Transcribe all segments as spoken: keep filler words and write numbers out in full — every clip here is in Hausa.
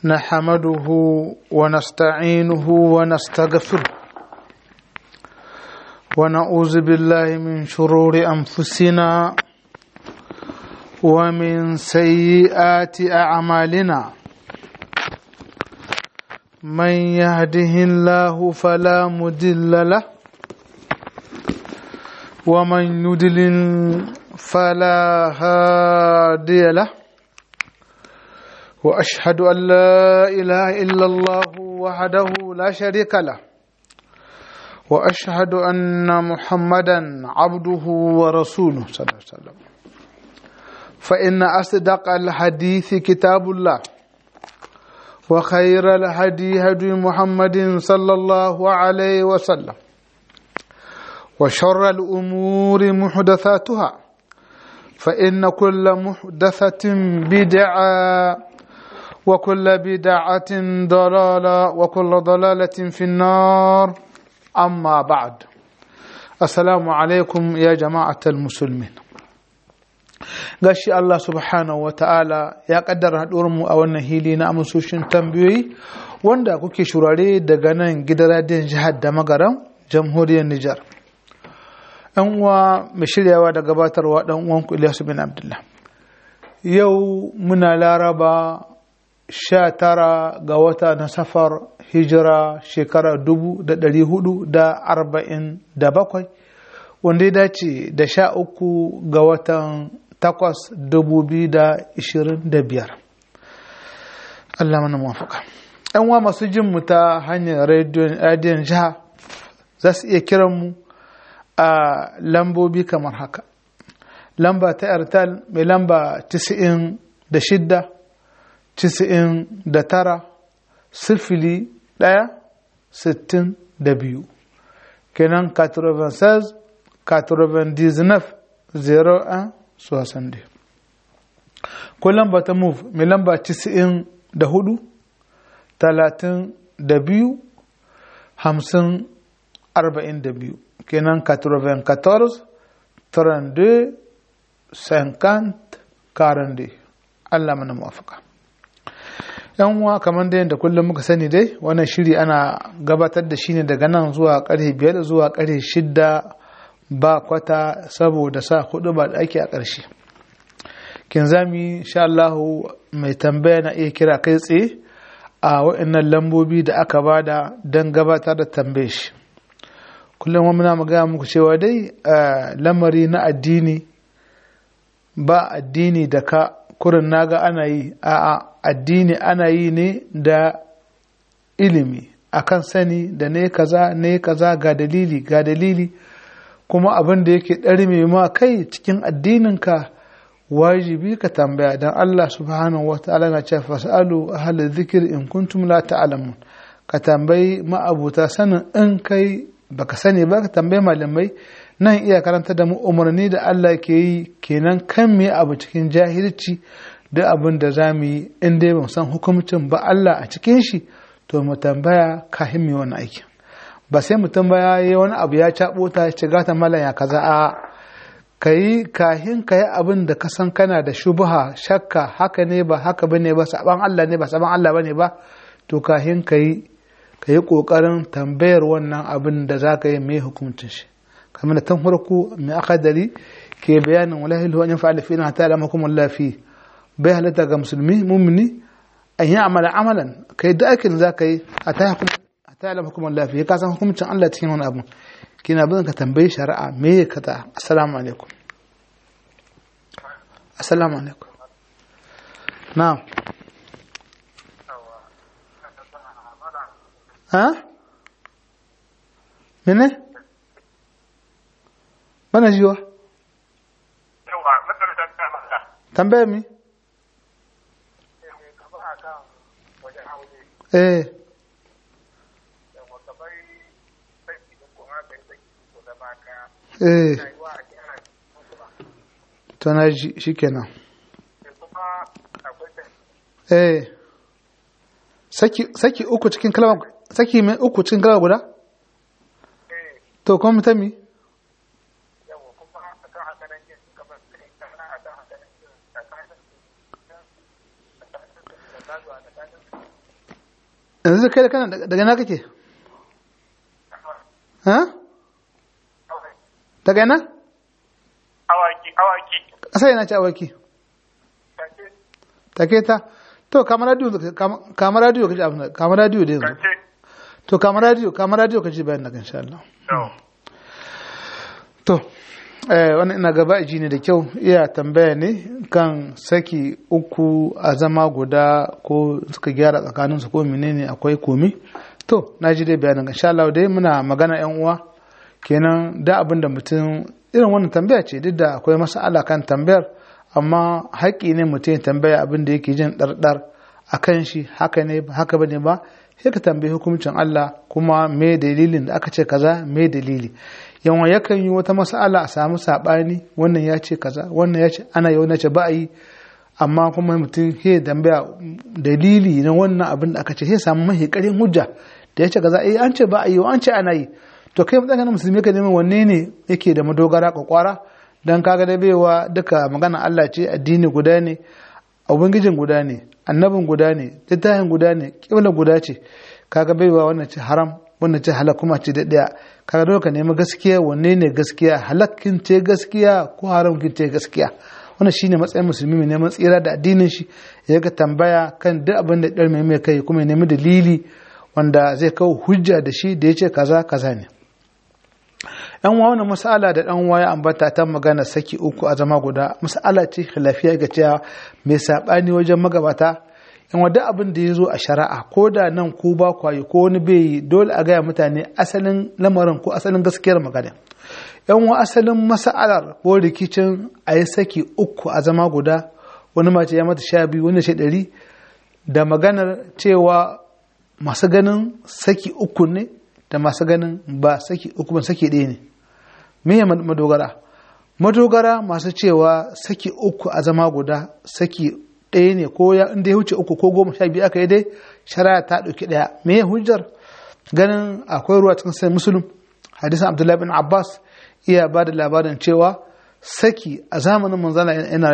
نحمده ونستعينه ونستغفره ونعوذ بالله من شرور أنفسنا ومن سيئات أعمالنا من يهده الله فلا مضل له ومن يضلل فلا هادي له وأشهد أن لا إله إلا الله وحده لا شريك له وأشهد أن محمدا عبده ورسوله صلى الله عليه وسلم فإن أصدق الحديث كتاب الله وخير الهدي هدي محمد صلى الله عليه وسلم وشر الأمور محدثاتها فإن كل محدثة بدعة وكل بدعة ضلالة وكل ضلالة في النار أما بعد السلام عليكم يا جماعة المسلمين gashi Allah subhanahu wa ta'ala ya kaddara mu a wannan hili na amsoshin tambayoyi wanda kuke shurare daga nan gidan radiyon jihar da magaram jamhuriyar Nijar ɗan uwa mai shiryawa da gabatarwa ɗan uwanku Ilyasu bin Abdullah yau muna laraba sha tara ga wata na safar hijira shekara dubu da ɗari hudu da arba'in da bakwai wanda ya dace da sha uku ga watan takwas dubu biyu da ishirin da biyar Allah mana mafaka yan wa masu jin mu ta hanyar radiyon jiha za su iya kiran mu a lambobi kamar haka lamba ta airtel mai lamba tisa'in da shidda Cisa'in da tara sifili ɗaya sittin da biyu kenan quatre-vingt-seize quatre-vingt-dix-neuf zero un soixante ko lamba ta move mai lamba cisa'in da hudu talatin da biyu hamsin arba'in da biyu kenan quatre-vingt-quatorze trente-deux cinquante quarante Allah mana muwafaka yan uwa kamar da yadda kullum muka sani dai wannan shiri ana gabatar da shi ne daga nan zuwa ƙarfe biyar zuwa ƙarfe shidda ba kwata saboda sa hudu ba da ake a ƙarshe kin zami insha Allah mai tambaya na iya kira kai tsaye a waɗannan lambobi da aka bada don gabatar da tambaye shi kullum muna magana muku cewa dai lamari na addini ba addini da ka kurin naga ana yi a'a addini ana yi ne da ilimi akan sani da ne kaza ne kaza ga dalili ga dalili kuma abin da yake ɗarme ma kai cikin addininka wajibi ka tambaya don Allah subhanahu wa ta'ala na ce fas'alu ahla dhikr in kuntum la ta'lamun ka tambayi ma'abuta sanin in kai baka sani ba ka tambayi malamai nan iya karanta da mu umarni da Allah ke yi kenan kan me abu cikin jahilci da abin da za mu yi in dai ba san hukumcin ba Allah a cikin shi to mu tambaya kafin mu yi wani aiki ba sai mu tambaya ya wani abu ya cabo ta ce gata mallan ya kaza a kai kahin kai abin da ka san kana da shubha shakka haka ne ba haka bane ba saban Allah ne ba saban Allah bane ba to kahin kai kai kokarin tambayar wannan abin da zaka yi mai hukuncin shi kamar tan farko mai akadari ke bayanin wallahi lahu an yafa'ala fi na ta'ala makum Allah fi bai halatta ga musulmi mumini an yi amala amalan kai da aikin za ka yi a ta yi hukumar lafiya ka san hukumcin Allah cikin wani abu kina bin ka tambayi shari'a me ya kata assalamu alaikum assalamu alaikum na'am ha mene bana jiwa tambaya mi eh eh to na ji shikenan eh saki saki uku cikin kalma saki mai uku cikin kalma guda to kuma mutami yanzu kai da kana daga na kake ha daga na awaki awaki sai yana ci awaki take ta to kamar radio kamar radio kaji abin kamar radio da yanzu to kamar radio kamar radio kaji bayan nan insha Allah to eh wannan ina gaba ji ne da kyau iya tambaya ne kan saki uku a zama guda ko suka gyara tsakanin su ko menene akwai komi to naji dai bayanin insha Allah dai muna magana yan uwa kenan da abin da mutum irin wannan tambaya ce duk da akwai mas'ala kan tambayar amma haƙƙi ne mutum ya tambaya abin da yake jin ɗarɗar a kan shi haka ne haka bane ba sai ka tambayi hukuncin Allah kuma me dalilin da aka ce kaza me dalili yawan yakan yi wata mas'ala a samu saɓani wannan ya ce kaza wannan ya ce ana yi wannan ce ba a yi amma kuma mutum ya tambaya dalili na wannan abin da aka ce sai samu mahi ƙarin hujja da ya ce kaza eh an ce ba a yi an ce ana yi to kai matsayin musulmi ka neman wanne ne yake da madogara kwakwara dan kaga da baiwa duka magana Allah ce addini guda ne ubangijin guda ne annabin guda ne littafin guda ne kibla guda ce kaga baiwa wannan ce haram wannan ce halal kuma ce daɗaya kaga dole ka nemi gaskiya wanne ne gaskiya halakkin ce gaskiya ko haramkin ce gaskiya wannan shine matsayin musulmi mai neman tsira da addinin shi ya ga tambaya kan duk abin da ɗar mai kai kuma ya nemi dalili wanda zai kawo hujja da shi da ya ce kaza kaza ne yan wa wannan mas'ala da dan waya ambata ta magana saki uku a zama guda mas'ala ce khilafiya ga cewa mai sabani wajen magabata yan wa duk abin da yazo a shari'a ko da nan ko ba kwaye ko wani bai dole a gaya mutane asalin lamarin ko asalin gaskiyar magana yan wa asalin mas'alar ko rikicin a yi saki uku a zama guda wani mace ya mata sha biyu wani ce ɗari da maganar cewa masu ganin saki uku ne da masu ganin ba saki uku ba saki ɗaya ne me ya madogara madogara masu cewa saki uku a zama guda saki ɗaya ne ko ya inda ya wuce uku ko goma sha biyu aka yi dai shari'a ta ɗauki ɗaya me ya hujjar ganin akwai ruwa cikin sai musulun hadisan abdullahi bin abbas iya ba da labarin cewa saki a zamanin manzana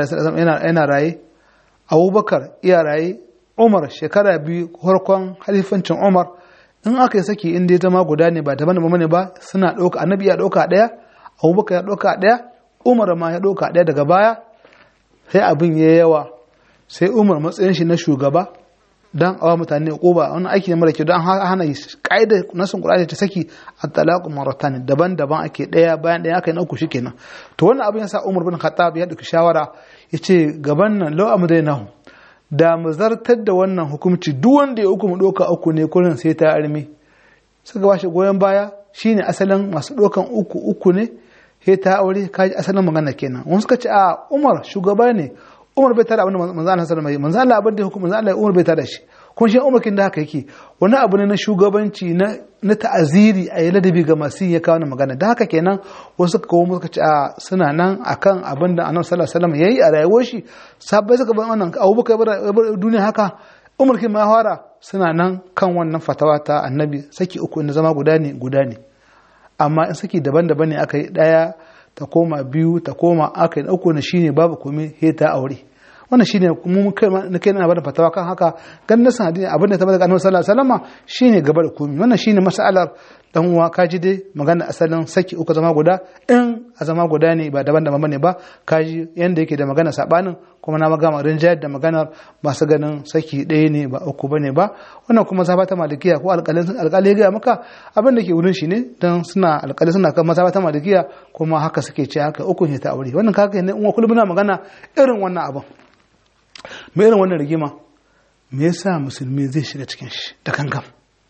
yana raye abubakar iya raye umar shekara biyu farkon halifancin umar in aka yi saki inda ya zama guda ne ba daban daban ne ba suna ɗauka annabi ya ɗauka ɗaya abubakar ya ɗauka ɗaya umar ma ya ɗauka ɗaya daga baya sai abin ya yawa sai umar matsayin shi na shugaba dan awa mutane ƙoba wani aiki ne mara kyau don hana yi ƙa'idar nasin ƙur'ani ta saki a talaku maratani daban-daban ake ɗaya bayan ɗaya aka yi na uku shikenan to wannan abin ya sa umar bin khattab ya ɗauki shawara ya ce gaban nan lau amdainahu da mu zartar da wannan hukumci duk wanda ya uku mu ɗauka uku ne kullum sai ta armi suka ba shi goyon baya shine asalin masu ɗaukan uku uku ne sai ta aure kaji asalin magana kenan wani suka ce a umar shugaba ne umar bai tada abin da manzo Allah sallallahu alaihi wasallam manzo Allah abin da hukum manzo Allah umar bai tada shi kun shi umar kin da haka yake wani abu ne na shugabanci na na ta'aziri a ladabi ga masu ya kawo magana da haka kenan wasu suka kawo suka ce a suna nan akan abin da annabi sallallahu alaihi wasallam yayi a rayuwar shi sabbai suka bar wannan abubakar bar duniya haka umar kin ma fara suna nan kan wannan fatawa ta annabi saki uku inda zama guda ne guda ne amma in saki daban-daban ne aka yi daya ta koma biyu ta koma aka yi uku na shine babu komai he ta aure wannan shine mu kai na kai na bada fatawa kan haka gan nasan hadisi abin da ta bada annabi sallallahu alaihi wasallam shine gaba da komai wannan shine mas'alar dan uwa kaji dai magana asalin saki uku zama guda in a zama guda ne ba daban-daban bane ba kaji yanda yake da magana sabanin kuma na magana rinjayar da maganar masu ganin saki ɗaya ne ba uku bane ba wannan kuma zaba ta malikiya ko alƙalin alƙali ga maka abin da ke wurin shi ne dan suna alƙali suna kan mazaba ta malikiya kuma haka suke ce haka uku ne ta aure wannan kaga ne uwa kullum muna magana irin wannan abin me irin wannan rigima me yasa musulmi zai shiga cikin shi da kankan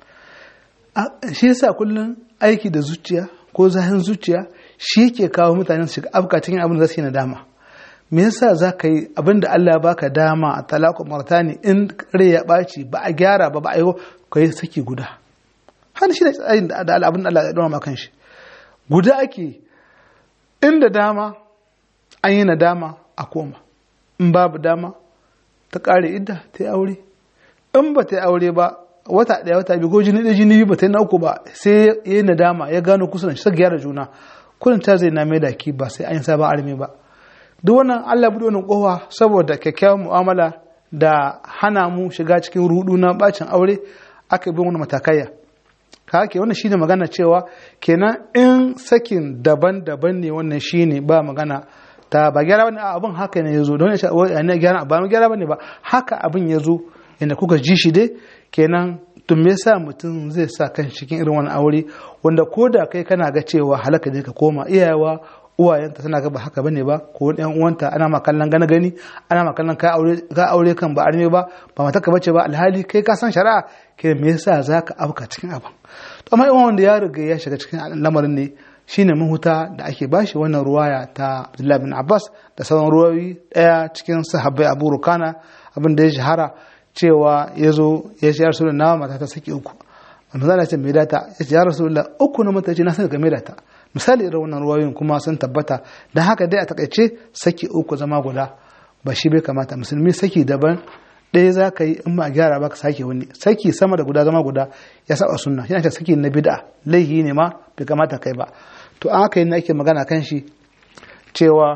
shi yasa kullum aiki da zuciya ko zahin zuciya shi yake kawo mutane su shiga afka cikin abin da za su yi nadama me yasa za ka yi abin da Allah ya baka dama a talaku martani in rai ya ɓaci ba a gyara ba ba a yi ka yi saki guda har shi da da abin da Allah ya dama kan shi guda ake inda dama an yi nadama a koma in babu dama ta ƙare idda ta yi aure in ba ta yi aure ba wata ɗaya wata biyu ko jini ɗaya jini biyu ba ta yi na uku ba sai ya yi nadama ya gano kusurin shi gyara juna kullum ta zai na mai da ki ba sai an yi sabon armi ba duk wannan Allah bude wannan kowa saboda kyakkyawan mu'amala da hana mu shiga cikin rudu na bacin aure aka bi wani matakaiya ka ke wannan shine magana cewa kenan in sakin daban-daban ne wannan shine ba magana ta ba gyara bane abin haka ne yazo don ne gyara ba mu gyara bane ba haka abin yazo inda kuka ji shi dai kenan tun me yasa mutum zai sa kan cikin irin wani aure wanda koda kai kana ga cewa halaka ne ka koma iyayewa uwayenta tana ga ba haka bane ba ko ɗan uwanta ana ma kallon gana gani ana ma kallon ka aure ka aure kan ba arme ba ba mata ka bace ba alhali kai ka san shari'a ke me yasa zaka afka cikin abin to amma wanda ya riga ya shiga cikin lamarin ne shine mahuta da ake bashi wannan ruwaya ta Abdullah bin Abbas da sauran ruwayoyi daya cikin sahabbai Abu Rukana abin da ya shahara cewa yazo ya ce ya Rasulullah mata ta saki uku manzo Allah ya ce me data ya ce ya Rasulullah uku na mata ce na san ga me data misali irin wannan ruwayoyin kuma sun tabbata dan haka dai a takaice saki uku zama guda ba shi bai kamata musulmi saki daban ɗaya za ka yi in ba gyara ba ka sake wani saki sama da guda zama guda ya saba sunna yana ce saki na bid'a laihi ne ma bai kamata kai ba to an haka yin ake magana kan shi cewa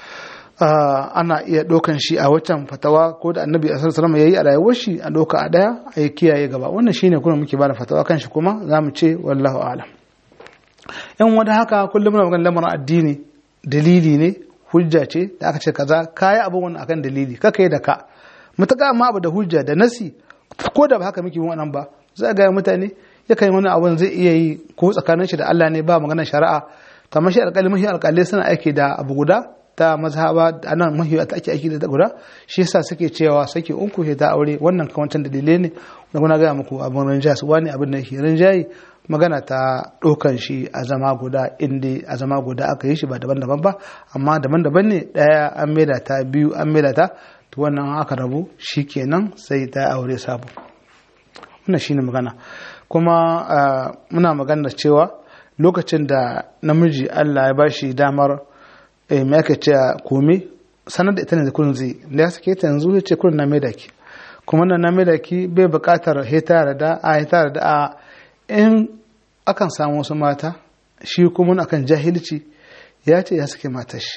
ana iya ɗaukan shi a waccan fatawa ko da annabi a sallallahu ya yi a rayuwar shi a ɗauka a ɗaya a yi kiyaye gaba wannan shine kuma muke bada fatawa kan shi kuma za mu ce wallahu a'lam yan wanda haka kullum muna magana lamarin addini dalili ne hujja ce da aka ce kaza kayi abin wannan akan dalili kaka yi da ka mutaka amma abu da hujja da nasi ko da ba haka muke wannan ba za ga mutane yakan yi wani abun zai iya yi ko tsakanin shi da Allah ne ba maganar shari'a ta mashi alƙali mashi alƙali suna aiki da abu guda ta mazhaba anan mahi ta ake aiki da guda shi yasa suke cewa sake unku he ta aure wannan kawancan dalilai ne da kuna ga muku abun rinjaye su wani abin da yake rinjaye magana ta ɗaukan shi a zama guda inda a zama guda aka yi shi ba daban-daban ba amma daban-daban ne ɗaya an maida ta biyu an maida ta to wannan aka rabu shi kenan sai ta aure sabo wannan shine magana kuma muna magana cewa lokacin da namiji Allah ya bashi damar me aka ce komai sanar da ita ne da kullun zai da ya sake ta yanzu ya ce kullun na maida ki kuma nan na maida ki bai buƙatar heta da a heta da a in akan samu wasu mata shi kuma akan jahilci ya ce ya sake matar shi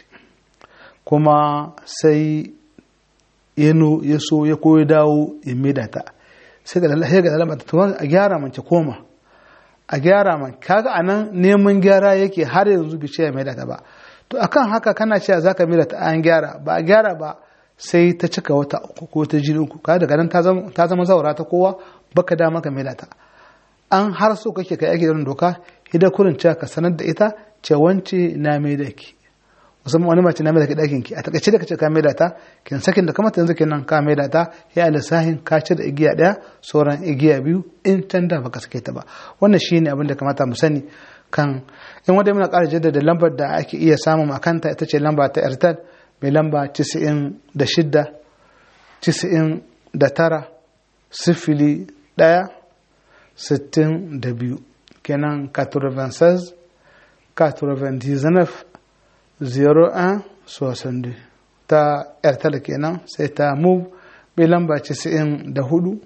kuma sai yano ya so ya koyi dawo ya maida ta sai ga lalace ga lalata to a gyara man ki koma a gyara man kaga anan neman gyara yake har yanzu bi ce ya maida ta ba to akan haka kana cewa zaka maida ta an gyara ba a gyara ba sai ta cika wata uku ko ta jini uku kaga daga nan ta zama ta zama zaura ta kowa baka da maka maida ta an har so kake kai ake da doka idan kurin cewa ka sanar da ita ce wance na maida ki musamman wani mace na mai da ɗakin ki a takaice da kace ka mai da ta kin sakin da kamata yanzu kenan ka mai da ta ya alisahin ka ci da igiya ɗaya sauran igiya biyu in can da baka sake ta ba wannan shine abin da kamata mu sani kan in wanda muna ƙara jaddada lambar da ake iya samun a kanta ita ce lamba ta Airtel mai lamba tisa'in da shidda tisa'in da tara sifili ɗaya sittin da biyu kenan quatre-vingt-seize quatre-vingt-dix-neuf zero one soixante-deux ta Airtel kenan sai ta move mai lamba casa'in da hudu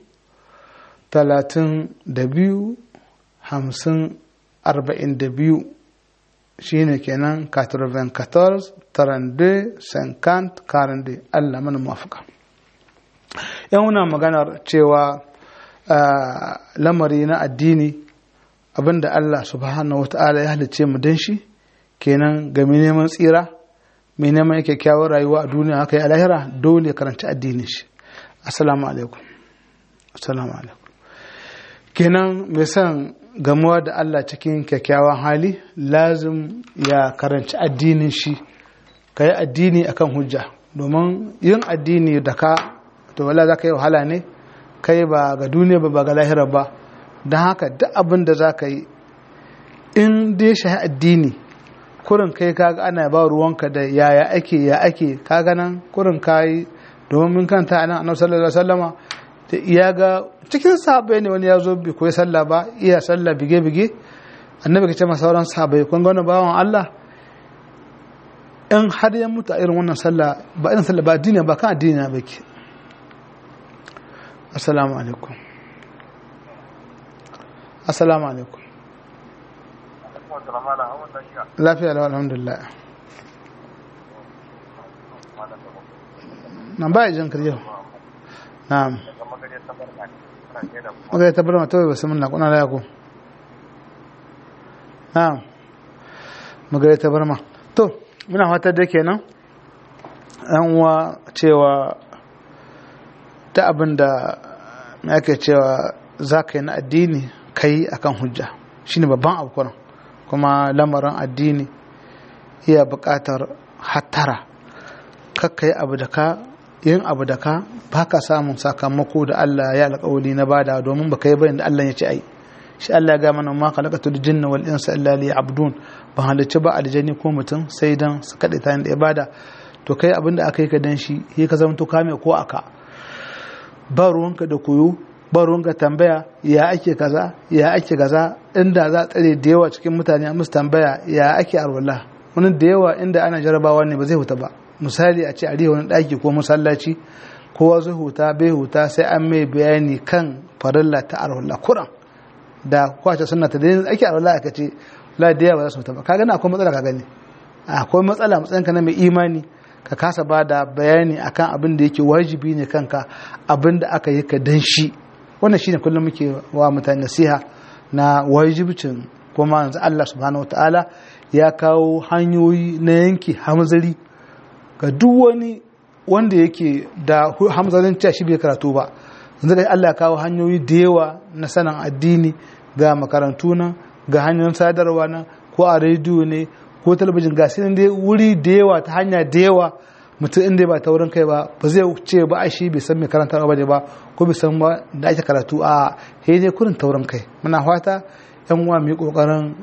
talatin da biyu hamsin arba'in da biyu shine kenan quatre-vingt-quatorze trente-deux cinquante quarante Allah mana mafaka yan muna maganar cewa lamari na addini abinda Allah subhanahu wata'ala ya halice mu dan shi kenan ga mai neman tsira mai neman kyakkyawar rayuwa a duniya haka yi a lahira dole ya karanci addinin shi assalamu alaikum assalamu alaikum kenan mai son gamuwa da Allah cikin kyakkyawan hali lazim ya karanci addinin shi ka yi addini akan hujja domin yin addini da ka to wala za ka yi wahala ne kai ba ga duniya ba ba ga lahira ba don haka duk abin da za ka yi in dai shahi addini kurin kai kaga ana ba ruwanka da yaya ake ya ake kaga nan kurin kai domin mun kanta anan annabi sallallahu alaihi wasallama da iya ga cikin sahabbai ne wani ya zo bi koyi sallah ba iya sallah bige bige annabi ya ce masa sauran sahabbai kun ga wannan bawan Allah in har ya mutu a irin wannan sallah ba irin sallah ba addini ba kan addini na bake assalamu alaikum assalamu alaikum lafiya lau alhamdulillah nan ba jin kirje na'am daga magare ta barka ne ana ce da kuma magana ta barma to bismillah kuna da yako na'am magana ta barma to muna fatar da kenan an uwa cewa ta abinda ake cewa zaka yi na addini kai akan hujja shine babban abu kuma kuma lamarin addini iya buƙatar hattara kakkai abu da ka yin abu da ka baka samun sakamako da Allah ya alƙawari na bada domin baka yi bayan da Allah ya ce ai shi Allah ya ga mana ma khalaqatul jinna wal insa illa liya'budun ban halicci ba aljani ko mutum sai dan su kade ta da ibada to kai abinda aka yi ka dan shi sai ka zama to kame ko aka ba ruwanka da koyo ba ruwanka tambaya ya ake kaza ya ake kaza inda za tsare da yawa cikin mutane a musu tambaya ya ake arwala wani da yawa inda ana jarabawa ne ba zai huta ba misali a ce a riya wani daki ko masallaci kowa zai huta bai huta sai an mai bayani kan farilla ta arwala kuran da kwace sunna ta da ake arwala aka ce la da yawa ba za su huta ba kaga na akwai matsala ka gani akwai matsala matsayin ka na mai imani ka kasa ba da bayani akan abin da yake wajibi ne kanka abin da aka yi ka dan shi wannan shine kullum muke wa mutane nasiha na wajibcin kuma yanzu Allah subhanahu wataala ya kawo hanyoyi na yanki hamzari ga duk wani wanda yake da hamzarin cewa shi bai karatu ba yanzu ga Allah ya kawo hanyoyi da yawa na sanin addini ga makarantu nan ga hanyoyin sadarwa nan ko a rediyo ne ko talabijin ga sai dai wuri da yawa ta hanya da yawa mutum inda ba taurin kai ba ba zai ce ba a shi bai san mai karantarwa ba ne ba ko bai san ba da ake karatu a he ne kurin taurin kai muna fata yan uwa mu yi kokarin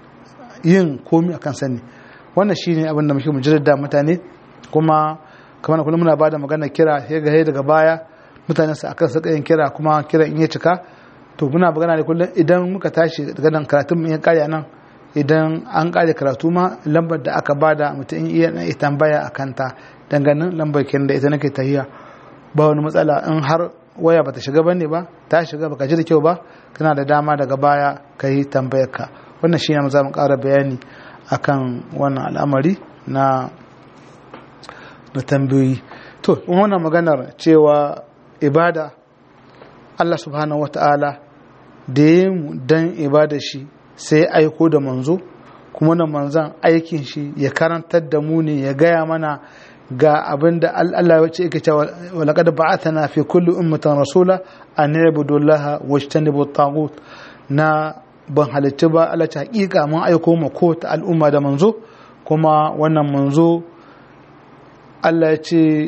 yin komi akan sani wannan shine abin da muke mu jaddada mutane kuma kamar kullum muna bada magana kira sai ga daga baya mutane su akan saka yin kira kuma kira in ya cika to muna magana ne kullum idan muka tashi daga nan karatun mu ya kare nan idan an kare karatu ma lambar da aka bada mutum in iya na tambaya a kanta danganin lambar kin da ita nake tahiya ba wani matsala in har waya bata shiga bane ba ta shiga baka ji da kyau ba kana da dama daga baya kai tambayar ka wannan shine mu za mu ƙara bayani akan wannan al'amari na na tambayoyi to wannan maganar cewa ibada Allah subhanahu wataala da ya mu dan ibada shi sai aiko da manzo kuma na manzan aikin shi ya karantar da mu ne ya gaya mana ga abin da Allah ya ce yake cewa walaqad ba'athana fi kulli ummatin rasula an yabudu allaha wajtanibu at-taghut na ban halitta ba Allah ta hakika mun aiko ma ko ta al'umma da manzo kuma wannan manzo Allah ya ce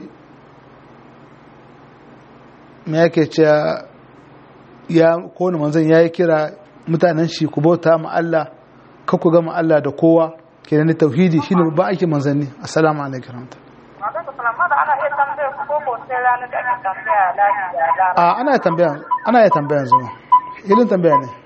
me yake cewa ya ko manzon yayi kira mutanen shi ku bauta ma Allah ka ku gama Allah da kowa kenan tauhidi shine ba ake manzanni assalamu alaikum a ana tambaya ana ya tambaya zuma ilin tambaya ne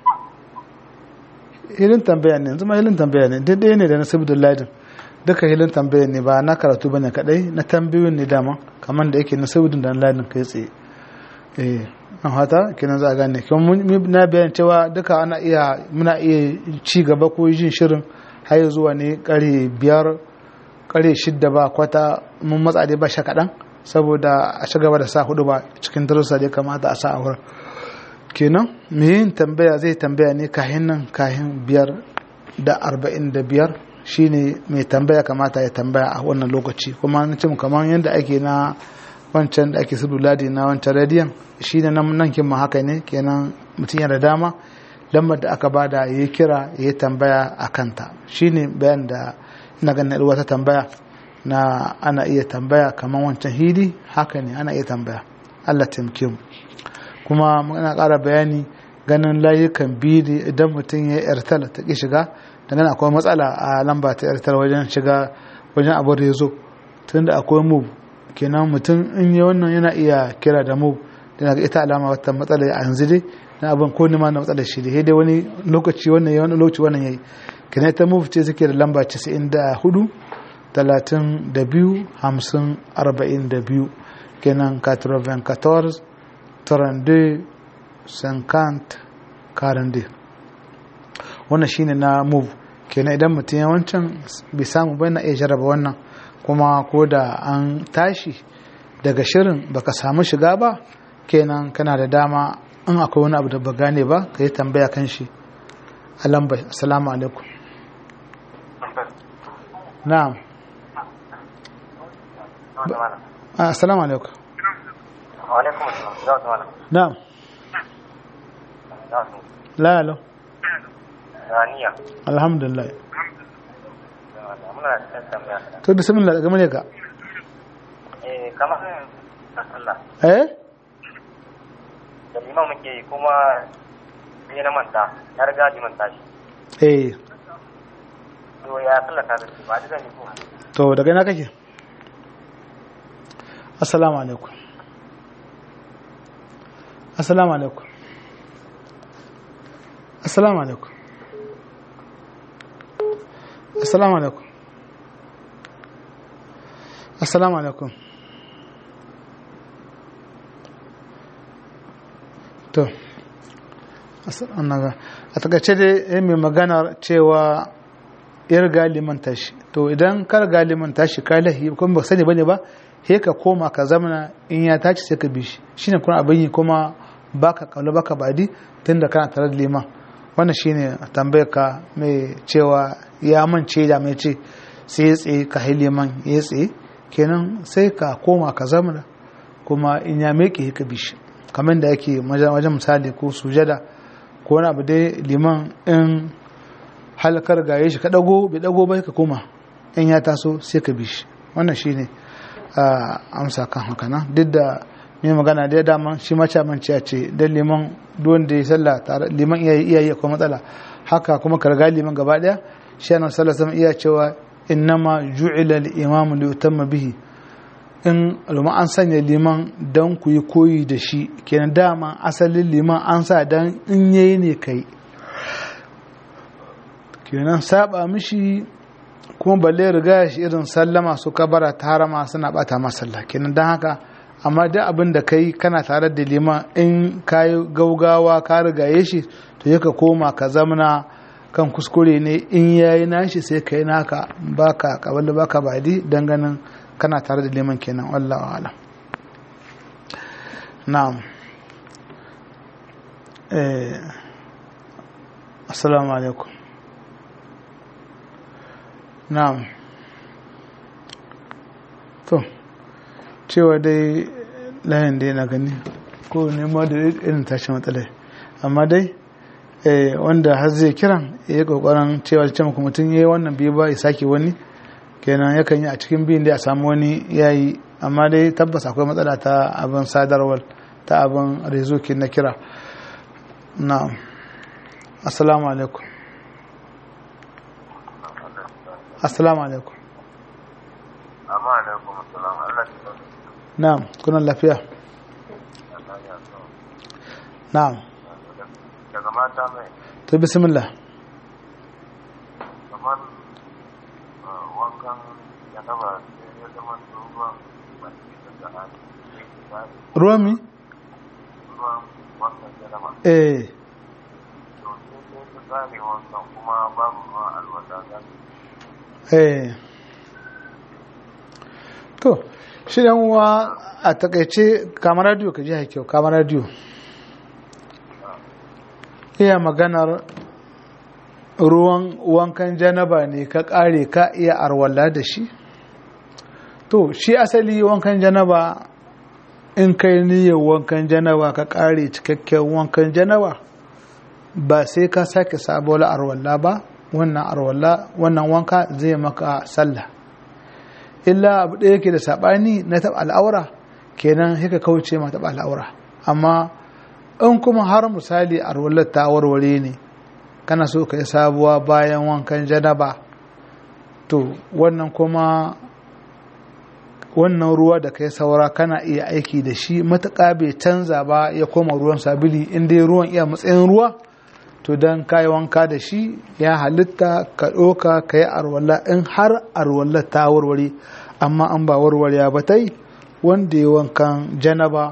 ilin tambaya ne zuma ilin tambaya ne daidai ne da na sabdullahi duka ilin tambaya ne ba na karatu bane kadai na tambayoyin ne dama kamar da yake na sabdullahi ladin kai tsaye eh an hata kenan za a gane kuma na bayan cewa duka ana iya muna iya ci gaba ko yin shirin har zuwa ne kare biyar kare shidda ba kwata mun matsa dai ba sha kaɗan saboda a ci gaba da sa hudu ba cikin darussa da ya kamata a sa a wurin kenan me yin tambaya zai tambaya ne kahin nan kahin biyar da arba'in da biyar shine mai tambaya kamata ya tambaya a wannan lokaci kuma na cin kamar yadda ake na wancan da ake sudu ladi na wancan radiyon shi ne nan kin ma haka ne kenan mutum yana da dama lambar da aka bada ya kira ya tambaya a kanta shi ne bayan da ina ganin wata tambaya na ana iya tambaya kamar wancan hidi haka ne ana iya tambaya Allah taimake mu kuma muna ƙara bayani ganin layukan biyu idan mutum ya yartal ta ki shiga dangane akwai matsala a lamba ta yartal wajen shiga wajen abin rezo tunda akwai move kenan mutum in yi wannan yana iya kira da mu da ga ita alama wata matsala a yanzu dai na abin ko nima na matsalar shi dai wani lokaci wannan yayi wani lokaci wannan yayi kenan ita mu ce suke da lamba casa'in da hudu talatin da biyu hamsin arba'in da biyu kenan quatre-vingt-quatorze trente-deux cinquante quarante wannan shine na move kenan idan mutum yawancin bai samu ba na iya jarraba wannan kuma ko da an tashi daga shirin baka samu shiga ba kenan kana da dama in akwai wani abu da ba gane ba ka yi tambaya kan shi a lambar. Assalamu alaikum. na'am assalamu alaikum. alaikum assalam. na'am la la Raniya. alhamdulillah. Muna da tambaya. to bismillah daga mune ka. Eh kamar Allah. eh Da liman muke yi kuma sai na manta, na riga ji manta shi. eh To ya sallata da shi ba da zan yi ko. to daga ina kake. assalamu alaikum. assalamu alaikum. assalamu alaikum. assalamu alaikum. assalamu alaikum. to a takaice dai mai magana cewa yar galiman tashi, to idan kar galiman tashi ka lahi kuma ba sani bane ba he ka koma ka zamana in ya tashi sai ka bi shi shine kuma abin yi kuma baka kaula baka badi tunda kana tare da liman. wannan shine tambayar ka mai cewa ya mance da mai ce sai ya tsaye ka hai liman ya tsaye kenan sai ka koma ka zamana kuma in ya meke ka bi shi kamar da yake wajen misali ko sujada ko wani abu dai liman in halakar gaye shi ka dago bai dago bai ka koma in ya taso sai ka bi shi. wannan shine amsa kan haka nan duk da mai magana da dama shi mace manci ya ce dan liman don da ya sallah tare liman iyaye iyaye ko matsala haka kuma karga liman gaba daya shi annabi sallallahu alaihi iya cewa innama ju'ila al-imamu li yutamma bihi in al'umma an sanya liman dan ku yi koyi da shi kenan dama asalin liman an sa dan in yayi ne kai kenan saba mishi kuma balle riga shi irin sallama su kabara ta harama suna bata masalla kenan dan haka amma duk abin da kai kana tare da liman in kayi gaugawa ka rigaye shi to yaka koma ka zamana kan kuskure ne in yayi nashi sai kai naka baka kaballa baka badi dan ganin kana tare da liman kenan wallahu a'lam. na'am eh assalamu alaikum. na'am to cewa dai layin dai na gani ko nema da irin tashi matsalai amma dai wanda har zai kiran ya yi kokarin cewa ce muku mutum ya yi wannan biyu ba ya sake wani kenan yakan yi a cikin biyun da a samu wani ya yi amma dai tabbas akwai matsala ta abin sadarwar ta abin rezoki na kira. na'am assalamu alaikum. assalamu alaikum. Amma alaikum assalam. Allah ya na'am kuna lafiya. na'am daga mata mai to bismillah. kamar wankan ya taba sai ya zama ruwan mace da hali ruwan mi? ruwan wankan ya zama eh to sai sai ta tsare wankan kuma babu ruwan alwata za eh to shi dan uwa a takaice kamar radio ka ji hakyau kamar radio iya maganar ruwan wankan janaba ne ka kare ka iya arwalla da shi to shi asali wankan janaba in kai niyyar wankan janaba ka kare cikakken wankan janaba ba sai ka sake sabuwar arwalla ba wannan arwalla wannan wanka zai maka sallah illa abu da yake da sabani na taɓa al'aura kenan haka kauce ma taɓa al'aura amma in kuma har misali arwallar ta warware ne kana so ka yi sabuwa bayan wankan janaba to wannan kuma wannan ruwa da kai saura kana iya aiki da shi matuƙa bai canza ba ya koma ruwan sabili inda ruwan iya matsayin ruwa to don ka yi wanka da shi ya halitta ka ɗoka ka yi arwalla in har arwallar ta warware amma an ba warware ba ta yi wanda ya wankan janaba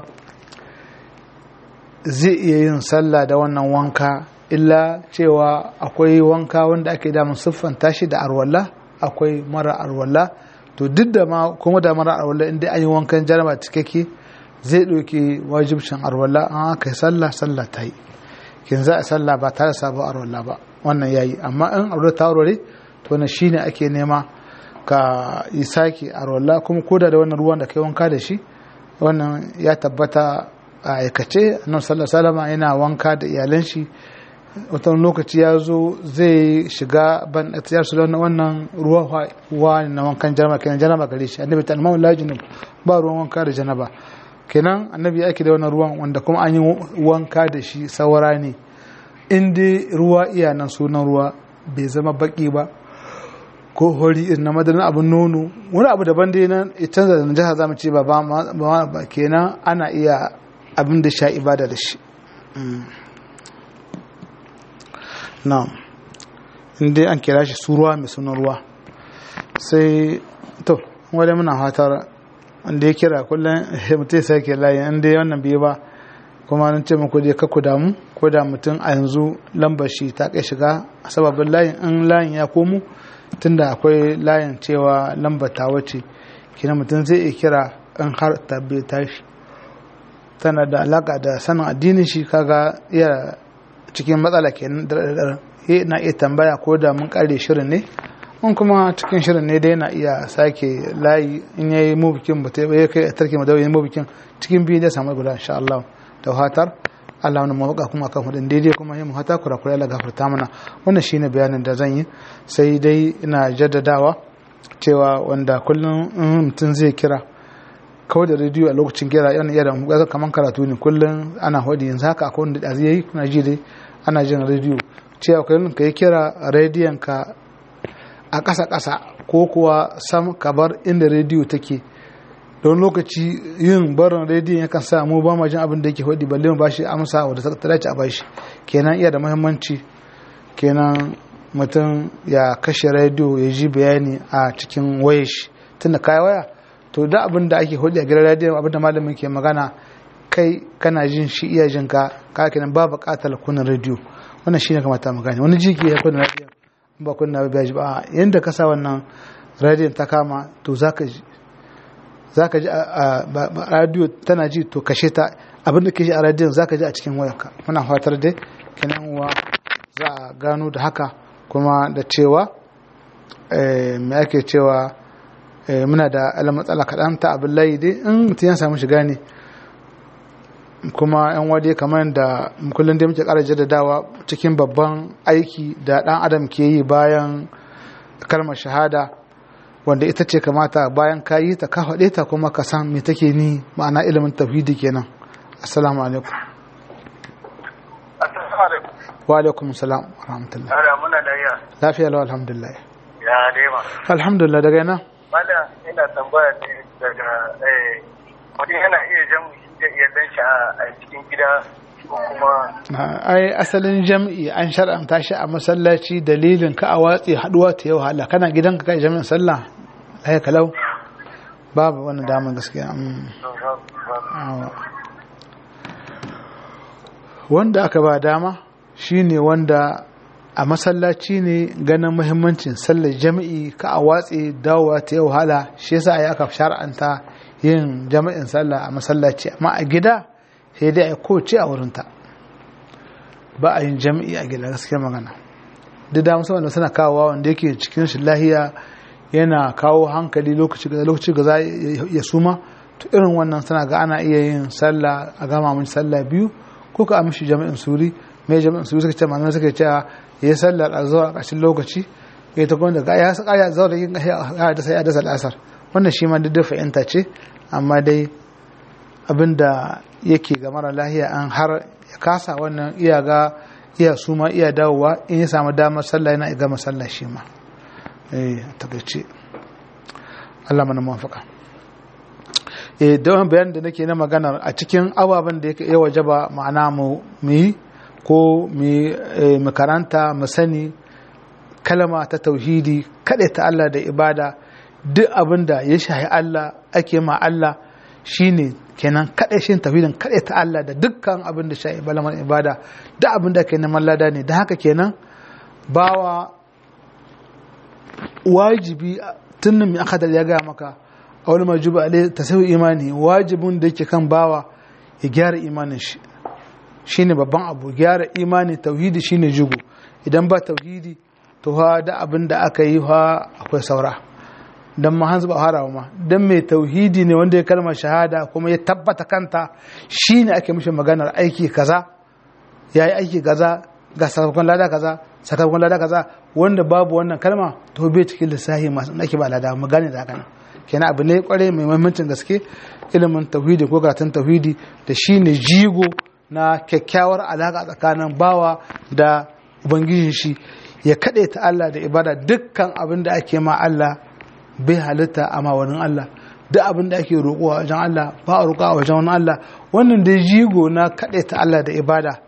zai iya yin sallah da wannan wanka illa cewa akwai wanka wanda ake damun siffanta shi da arwalla akwai mara arwalla to duk da ma kuma da mara arwalla inda an yi wankan janaba cikakke zai ɗauki wajibcin arwalla an aka yi sallah sallah ta yi kin za a sallah ba tare da sabon arwalla ba wannan yayi amma in arwalla ta warware to wannan shine ake nema ka yi sake arwalla kuma koda da wannan ruwan da kai wanka da shi wannan ya tabbata a aikace annabi sallallahu alaihi wasallam yana wanka da iyalan shi wata lokaci ya zo zai shiga ban ya su wannan ruwa wa na wankan janaba kenan janaba gare shi annabi ta almamu la junub ba ruwan wanka da janaba kenan annabi yake da wannan ruwan wanda kuma an yi wanka da shi saura ne in dai ruwa iya nan sunan ruwa bai zama baki ba ko hori irin na madarin abin nono wani abu daban dai nan ya canza da jihar zamu ce ba ba kenan ana iya abin da sha ibada da shi na'am inda an kira shi su ruwa mai sunan ruwa sai to wadda muna fatar wanda ya kira kullum mutum sai ke layi inda wannan biyu ba kuma nan ce muku dai kakku damu ko da mutum a yanzu lambar shi ta kai shiga a sababin layin in layin ya komo tunda akwai layin cewa lambar ta wace kina mutum zai iya kira in har tabbe tashi tana da alaka da sanin addinin shi kaga iya cikin matsala kenan da na iya tambaya ko da mun kare shirin ne mun kuma cikin shirin ne dai na iya sake layi in yayi mu bikin ba ya kai tarki mu dawo mu bikin cikin biyu da samu guda insha Allah da fatar Allah wannan mawaka kuma kan hudin daidai kuma yin hata kurakure Allah gafarta mana wannan shine bayanin da zan yi sai dai ina jaddadawa cewa wanda kullum mutum zai kira kawai da rediyo a lokacin kira yana iya da kaman karatu ne kullum ana hodi yanzu haka akwai wanda da zai yi kuna ji dai ana jin rediyo cewa kullum ka yi kira rediyon ka a ƙasa ƙasa ko kuwa sam ka bar inda rediyo take don lokaci yin barin rediyon yakan sa mu ba ma jin abin da yake hodi balle mu bashi amsa wanda ta dace a bashi kenan iya da muhimmanci kenan mutum ya kashe rediyo ya ji bayani a cikin wayar shi tunda kai waya to da abin da ake hodi a gidan rediyo abin da malamin ke magana kai kana jin shi iya jin ka ka kenan ba buƙatar kunin rediyo wannan shine kamata mu gane wani jiki ya kunna rediyo ba kunna ba ji ba yanda ka sa wannan rediyon ta kama to zaka ji zaka ji a rediyo tana ji to kashe ta abin da ke ji a rediyon zaka ji a cikin wayarka muna fatar dai kenan uwa za a gano da haka kuma da cewa me ake cewa muna da ala matsala kaɗan ta abin layi dai in mutum ya samu shiga ne kuma yan wade kamar da kullum da muke ƙara jaddadawa cikin babban aiki da ɗan adam ke yi bayan kalmar shahada wanda ita ce kamata bayan ka yi ta ka faɗe ta kuma ka san me take ni ma'ana ilimin tauhidi kenan assalamu alaikum wa alaikum salam wa rahmatullah lafiya lau alhamdulillah ya dema alhamdulillah daga yana mala ina tambaya ne daga eh mutum yana iya jamu da iyalan shi a cikin gida ko kuma ai asalin jam'i an shar'anta shi a masallaci dalilin ka a watsi haduwa ta yau hala kana gidanka kai jami'in sallah ai kalau babu wannan damar gaskiya wanda aka ba dama shine wanda a masallaci ne ganin muhimmancin sallar jami'i ka a watsi dawowa ta yau hala shi yasa ai aka shar'anta yin jami'in sallah a masallaci amma a gida sai dai a kowace a wurinta ba a yin jami'i a gida gaskiya magana duk da musamman da suna kawowa wanda yake cikin shi lahiya yana kawo hankali lokaci ga lokaci ga za ya suma to irin wannan suna ga ana iya yin sallah a gama mun sallah biyu ko ka amshi jami'in suri mai jami'in suri suka ce malamai suka ce ya sallar a zuwa a ƙarshen lokaci ya ta kuma daga ya saka ya zaura yin ya da sai ya dasa al'asar wannan shi ma duk da fahimta ce amma dai abinda yake ga mara lahiya an har ya kasa wannan iya ga iya suma iya dawowa in ya samu damar sallah yana gama sallah shi ma eh takeice Allah mana muwafaka eh da wannan bayanin da nake na magana a cikin ababen da yake ya wajaba ma'ana mu mu ko mu karanta mu sani kalma ta tauhidi kada ta Allah da ibada duk abinda ya shahi Allah ake ma Allah shine kenan kada shi tauhidin kada ta Allah da dukkan abinda shahi balamar ibada duk abinda ke neman lada ne da haka kenan bawa wajibi tunin mai akadar ya gaya maka a wani majuba alai tasawu imani wajibin da yake kan bawa ya gyara imanin shi shine babban abu gyara imani tauhidi shine jigo idan ba tauhidi to ha da abin da aka yi ha akwai saura dan ma hanzu ba harawa ma dan mai tauhidi ne wanda ya kalmar shahada kuma ya tabbata kanta shine ake mishi maganar aiki kaza yayi aiki kaza ga sakamakon lada kaza sakamakon lada kaza wanda babu wannan kalma to bai cikin lissahi masu nake ba lada mu gane da haka kenan abu ne kware mai muhimmancin gaske ilimin tauhidi ko karatun tauhidi da shine jigo na kyakkyawar alaka tsakanin bawa da ubangijin shi ya kade ta Allah da ibada dukkan abin da ake ma Allah bai halitta amma wani Allah duk abin da ake roƙo a wajen Allah ba a roƙo a wajen wani Allah wannan dai jigo na kade ta Allah da ibada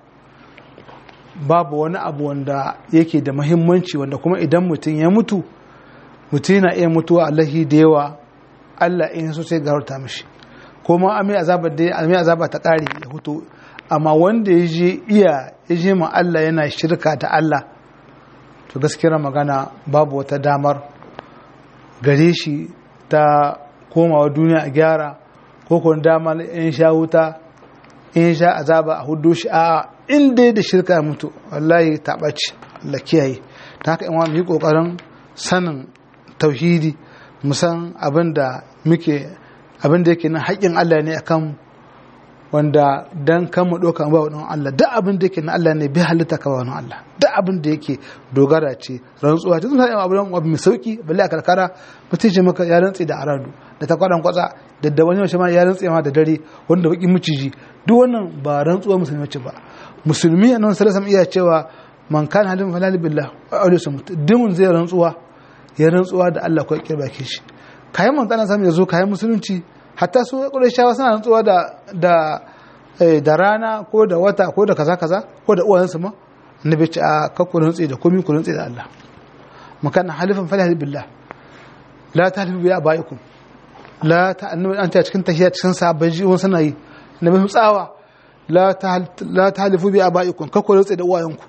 babu wani abu wanda yake da muhimmanci wanda kuma idan mutum ya mutu mutum yana iya mutuwa Allahi da yawa Allah in so sai garauta mishi kuma amai azabar da amai azaba ta kare ya huto amma wanda ya je iya ya je ma Allah yana shirka ta Allah to gaskiyar magana babu wata damar gare shi ta komawa duniya a gyara ko kuma damar in sha wuta in sha azaba a hudu shi a in dai da shirka ya mutu wallahi ta ɓace Allah kiyaye ta haka in wa mu yi ƙoƙarin sanin tauhidi mu san abin da muke abin da yake na haƙƙin Allah ne akan wanda dan kan mu ɗauka ba wani Allah duk abin da yake na Allah ne bai halitta ka ba wani Allah duk abin da yake dogara ce rantsuwa ta zai abu abu mai sauki balle a karkara mutum ce maka ya rantsi da aradu da ta kwadan kwatsa da da wani ma ya rantsi ma da dare wanda baki miciji duk wannan ba rantsuwa musulmi ce ba musulmi annabi sallallahu alaihi iya cewa man kana halin falal billah aure su dimun zai rantsuwa ya rantsuwa da Allah ko kirba ke shi kayan man tana samu yazo kayan musulunci hatta su qurayshawa suna rantsuwa da da da rana ko da wata ko da kaza kaza ko da uwayensu ma annabi ce a kakku rantsi da komai ku rantsi da Allah man kana halifan falal billah la tahlifu bi abaikum la ta annabi an ta cikin tahiyya cikin sahabbai ji wannan suna yi annabi tsawa la ta halifu bi abaikum kakku rantsi da uwayenku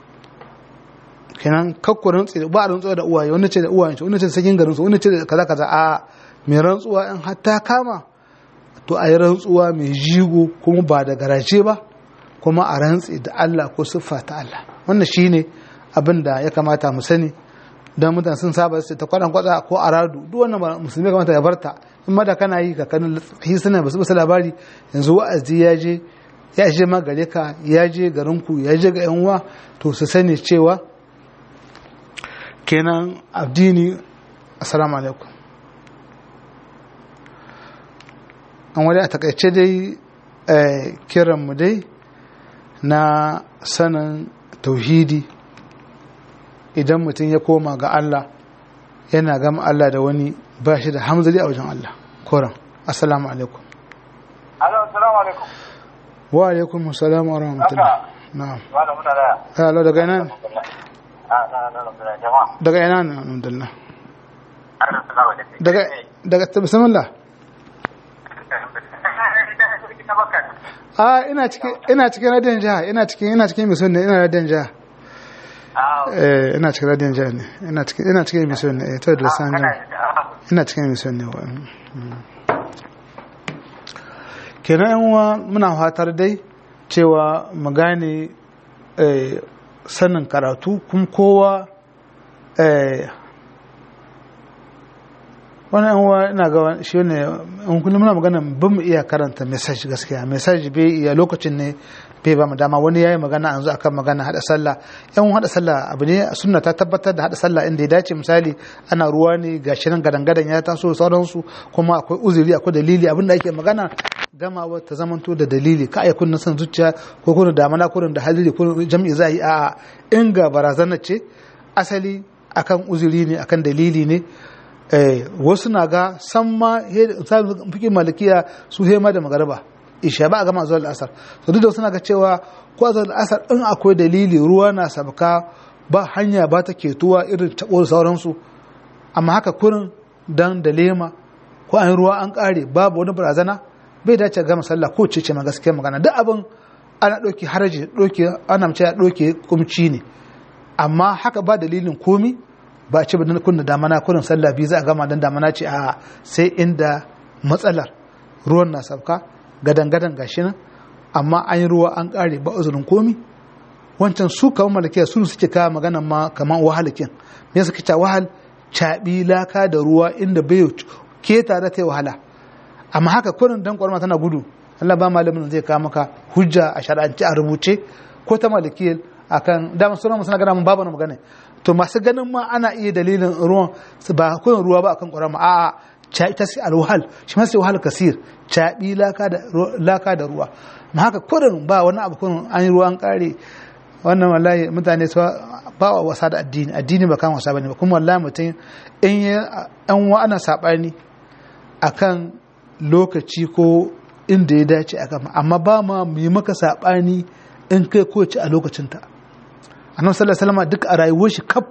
kenan kakku rantsi da ba rantsuwa da uwaye wani ce da uwayen wani ce sakin garin su wani ce da kaza kaza a mai rantsuwa in hatta kama to a yi rantsuwa mai jigo kuma ba da garaje ba kuma a rantsi da Allah ko siffa ta Allah wannan shine abin da ya kamata mu sani dan mutane sun saba su ta kwadan kwatsa ko aradu duk wannan musulmi kamata ya barta in ma da kana yi ka kanin hisana ba su ba labari yanzu wa'azi ya je ya je ma gare ka ya je garinku ya je ga yan uwa to su sani cewa kenan addini assalamu alaikum an wani a takaice dai kiran mu dai na sanin tauhidi idan mutum ya koma ga Allah yana gama Allah da wani ba shi da hamzali a wajen Allah koran assalamu alaikum assalamu alaikum wa alaikum assalam wa rahmatullah na'am wala muna da hello daga ina ah na na na jama'a daga ina ne alhamdulillah daga daga bismillah ah ina cikin ina cikin radiyon jiha ina cikin ina cikin mission ne ina radiyon jiha eh ina cikin radiyon jiha ne ina cikin ina cikin mission ne eh to da san ina cikin mission ne kenan yan uwa muna fatar dai cewa mu gane sanin karatu kuma kowa wani yan uwa ina ga shi ne in kullum muna magana ban mu iya karanta message gaskiya message bai iya lokacin ne bai ba mu dama wani yayi magana yanzu akan magana hada sallah yan hada sallah abu ne sunna ta tabbatar da hada sallah inda ya dace misali ana ruwa ne gashi nan gadan gadan ya taso sauransu kuma akwai uzuri akwai dalili abinda ake magana gamawa ta zamanto da dalili ka ayyukun na san zuciya ko kuma damana ko da hadiri ko jami'i za yi a in ga barazana ce asali akan uzuri ne akan dalili ne eh wasu na ga san ma fikin malikiya su hema da magaraba isha ba a gama zuwa al'asar to duk da suna ga cewa ko zuwa al'asar in akwai dalili ruwa na sabka ba hanya ba ta ketuwa irin tabo sauransu amma haka kurin dan da lema ko an ruwa an kare babu wani barazana bai dace gama sallah ko ce ce ma gaskiya magana duk abin ana ɗauki haraji ɗauki ana mace ɗauki kumci ne amma haka ba dalilin komi ba ce ba kunna damana kurin sallah biyu za a gama dan damana ce a sai inda matsalar ruwan na sabka gadan gadan gashi nan amma an yi ruwa an kare ba uzurin komi wancan su kamar malakiya su suke kawo magana ma kamar wahalakin me suka ce wahal caɓi laka da ruwa inda bai keta da ta yi wahala amma haka kurin dan kwarma tana gudu Allah ba malamin zai kawo maka hujja a shar'anci a rubuce ko ta malikiyar akan dama sunan suna gana mun babu na magana to masu ganin ma ana iya dalilin ruwan ba kurin ruwa ba akan kwarma a'a caɓi ta sai alwahal shi ma sai wahal kasir caɓi laka da laka da ruwa amma haka kurin ba wani abu kurin an yi ruwa an kare wannan wallahi mutane su ba wa wasa da addini addini ba kan wasa bane ba kuma wallahi mutum in ya an wa ana sabani akan lokaci ko inda ya dace akan amma ba ma mu yi maka sabani in kai ko ci a lokacin ta annabi sallallahu alaihi wasallam duk a rayuwar shi kaf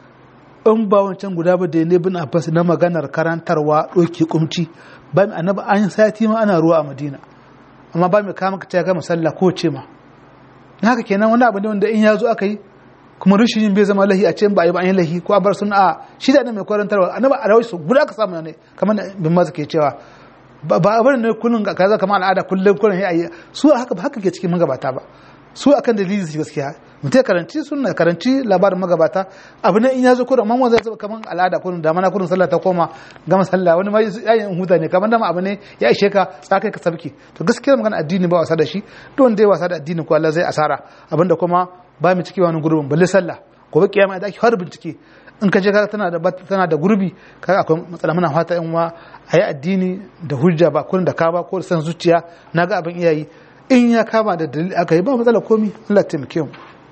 in ba wancan guda ba da ne bin Abbas na maganar karantarwa doki kumci ba mu annabi an sati ma ana ruwa a Madina amma ba mu kama ka ta ga musalla ko ce ma haka kenan wani abu ne wanda in ya zo aka yi kuma rushin yin bai zama lahi a ce ba a yi ba an yi lahi ko a bar sun a shi da mai kwarantarwa annaba a rawai su guda ka samu ne kamar da bin mazu ke cewa ba a bar ne kullum ka kaza kamar al'ada kullum kullum ya yi su haka ba haka ke cikin magabata ba su akan dalili su gaskiya mutum ya karanci sunna karanci labarin magabata abu ne in ya zo kullum amma zai zama kamar al'ada kullum da mana kullum sallah ta koma gama sallah wani ma yayin huta ne kamar dama abu ne ya ishe ka tsakai ka sabki to gaskiya magana addini ba wasa da shi to wanda ya wasa da addini ko Allah zai asara abinda kuma ba mu ciki wani gurbin balle sallah gobe kiyama da ake har bincike in ka je ka tana da tana da gurbi kaga akwai matsala muna fata in wa ayi addini da hujja ba kullum da ka ba ko da san zuciya naga abin iyayi in ya kama da dalili aka yi ba matsala komi Allah taimake mu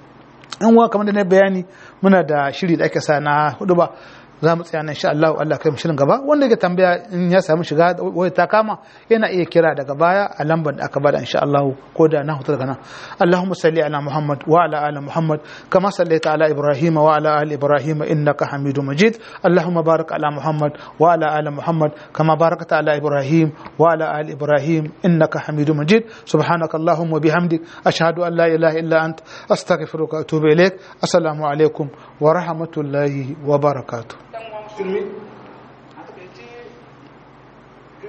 in wa kamar da na bayani muna da shiri da ake sa na hudu ba za mu tsaya nan insha Allah Allah kai mu shirin gaba wanda yake tambaya in ya samu shiga wai ta kama yana iya kira daga baya a lambar da aka bada insha Allah ko da na hutar kana Allahumma salli ala Muhammad wa ala ali Muhammad kama sallaita ala Ibrahim wa ala ali Ibrahim innaka Hamidum Majid Allahumma barik ala Muhammad wa ala ali Muhammad kama barakta ala Ibrahim wa ala ali Ibrahim innaka Hamidum Majid subhanaka Allahumma bihamdik ashhadu an la ilaha illa ant astaghfiruka wa atubu ilaik assalamu alaikum wa rahmatullahi wa barakatuh.